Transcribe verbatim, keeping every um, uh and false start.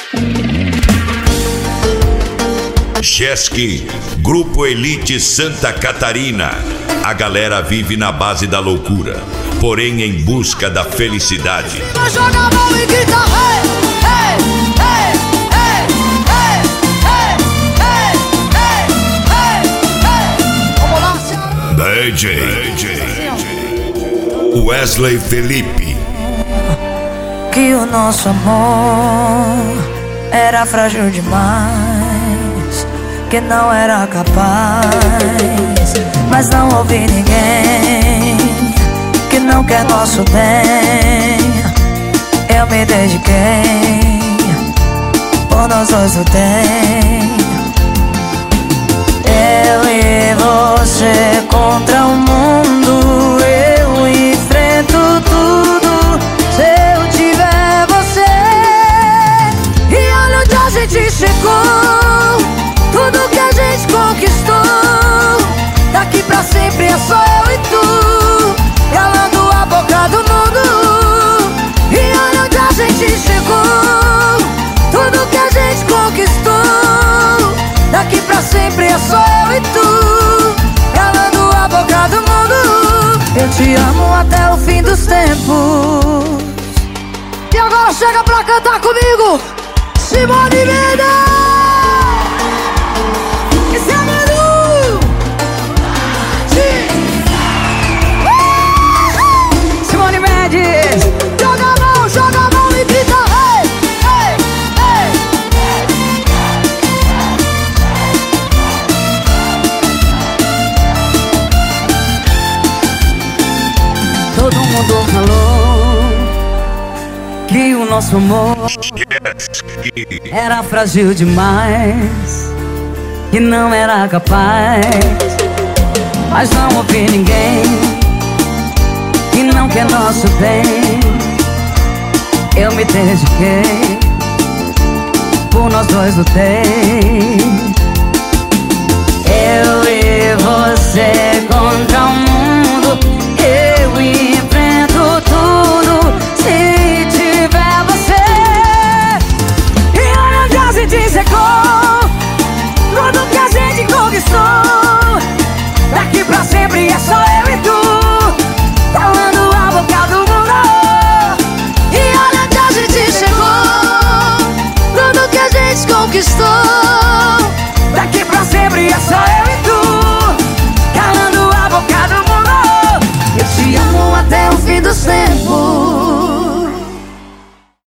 Chesky, Grupo Elite Santa Catarina. A galera vive na base da loucura, porém em busca da felicidade. Joga a mão e grita, hey, hey, hey, hey, hey, hey, hey, hey, hey. Vamos lá, D J Wesley Felipe. Que o nosso amor era frágil demais, que não era capaz, mas não ouvi ninguém que não quer nosso bem. Eu me dediquei, por nós dois lutei. Eu e você contra o mundo, eu enfrento tudo se eu tiver você. E olha onde a gente chegou, tudo que a gente conquistou. Daqui pra sempre é só eu e tu, calando a boca do mundo. E olha onde a gente chegou, tudo que a gente conquistou. Daqui pra sempre é só eu e tu, calando a boca do mundo. Eu te amo até o fim dos tempos. E agora chega pra cantar comigo, Simone Mendes. Simone Mendes. Joga a mão, joga a mão e grita, hey, hey, hey. Todo mundo falou que o nosso amor era frágil demais, que não era capaz, mas não ouvi ninguém que não quer nosso bem. Eu me dediquei, por nós dois lutei. Eu e você contra o mundo, eu enfrento tudo se tiver você. E olha onde a gente chegou, tudo que a gente conquistou. Daqui pra sempre é só eu e tu, calando a boca do mundo. E olha onde a gente chegou, tudo que a gente conquistou. Daqui pra sempre é só eu e tu, calando a boca do mundo. Eu te amo até o fim dos tempos.